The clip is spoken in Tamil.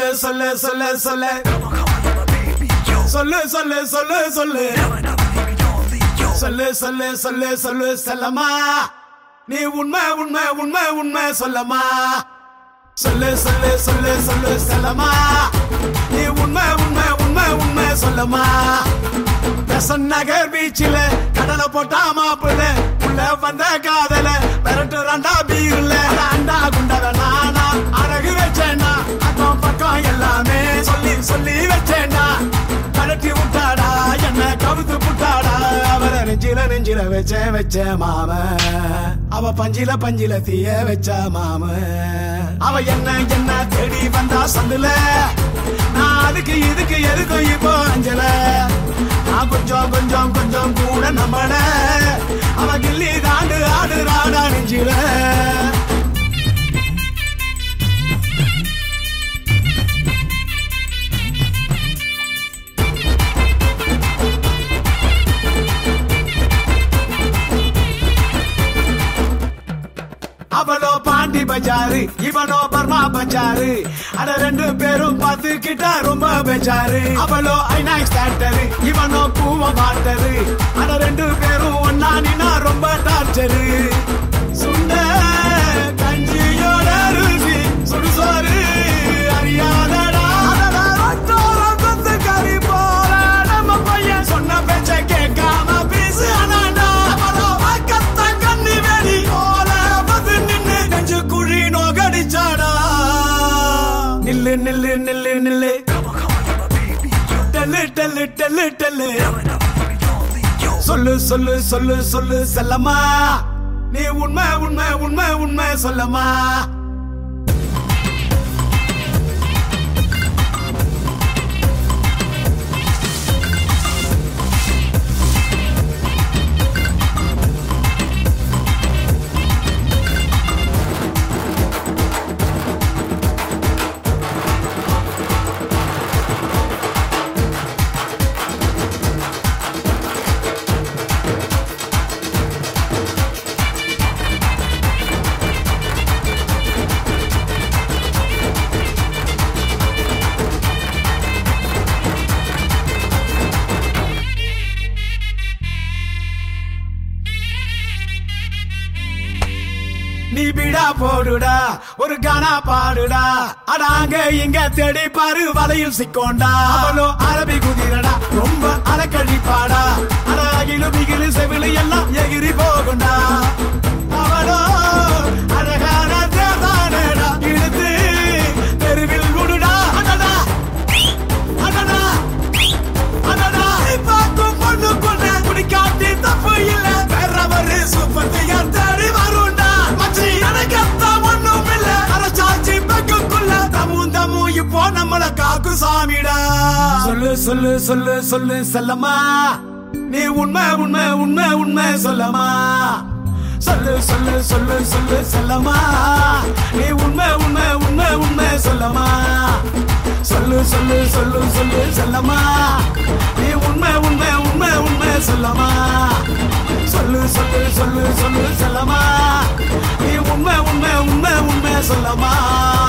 சொல்லு சொல்லு சொல்லு சொல்லு சொல்லு சொல்லு சொல்லு சொல்லு சொல்லு சொல்லு சொல்லு செல்லம்மா நீ உண்மை உண்மை உண்மை உண்மை சொல்லம்மா சொல்லு சொல்லு சொல்லு சொல்லு செல்லம்மா நீ உண்மை உண்மை உண்மை உண்மை சொல்லம்மா பெசன் நகர் பீச்சில கடலை போட்டா மாப்பிள்ள உள்ள வந்த காதல பெரட்டு ரெண்டா பீர்ல அண்டா குண்டவ நானா அழகு வச்சேன்னா அக்கம் பக்கம் எல்லாமே சொல்லி சொல்லி வச்சேன்னா கலட்டி விட்டாடா என்ன கவுத்து புட்டாடா அவரை நெஞ்சில நெஞ்சில வச்ச மாம அவ பஞ்சில பஞ்சில தீய வச்ச மாம அவ என்ன என்ன தேடி வந்தா சந்துல நான் அதுக்கு இதுக்கு எதுக்கும் இப்போ அஞ்சல நான் கொஞ்சம் கொஞ்சம் கொஞ்சம் கூட நம்மள அவ கில்லி தாண்டு ஆடுறாடா நெஞ்சில அவளோ பாண்டி பஜாரு இவனோ பர்மா பஜாரு அட ரெண்டு பேரும் பார்த்துக்கிட்டா ரொம்ப பெஜாரு அவளோ ஐநாக்ஸ் தேட்டரு இவனோ பூவ மாட்டரு அட ரெண்டு பேரும் ஒன்னா நின்னா ரொம்ப டார்ச்சரு சுண்ட கஞ்சியோட ருசி சுடுசோறு அறியாதடா கறி போல நம்ம பையன் சொன்ன பேச்ச கேட்காம பேசு அனாண்டா அவளோ கத்த கண்ணி வெடி போல நெஞ்சு குழி நோகடிச்சாடா நில்லு நில்லு நில்லு நில்லு டெல்லு டெல்லு டெல்லு டெல்லு சொல்லு சொல்லு சொல்லு சொல்லு செல்லம்மா நீ உண்மை உண்மை உண்மை உண்மை சொல்லம்மா நீ பிடா போடுடா ஒரு கானா பாடுடா அடாங்க இங்க தேடி பாரு வலையில் சிக்கோண்டா அவளோ அரபி குதிரடா ரொம்ப அலக்கழிப்பாடா அட அகிலு பிகிலு செவிலு எல்லாம் எகிரி போகுண்டா அவளோ அழகான தேதானடா இழுத்து தெருவில் விடுடா அடடா அடடா அடடா பார்க்கும் பொண்ணு பொண்ணு குடிக்காட்டி தப்பு இல்ல வேறவரு சூப்பர் தியர் தேடி வருண்டா இப்போ நம்மள காக்கு சாமிடா சொல்லு சொல்லு சொல்லு சொல்லு செல்லம்மா நீ உண்மை உண்மை உண்மை உண்மை சொல்லம்மா சொல்லு சொல்லு சொல்லு சொல்லு செல்லம்மா நீ உண்மை உண்மை உண்மை உண்மை சொல்லம்மா சொல்லு சொல்லு சொல்லு சொல்லு செல்லம்மா நீ உண்மை உண்மை உண்மை உண்மை சொல்லம்மா சொல்லு சொல்லு சொல்லு சொல்லு செல்லம்மா நீ உண்மை உண்மை உண்மை உண்மை சொல்லம்மா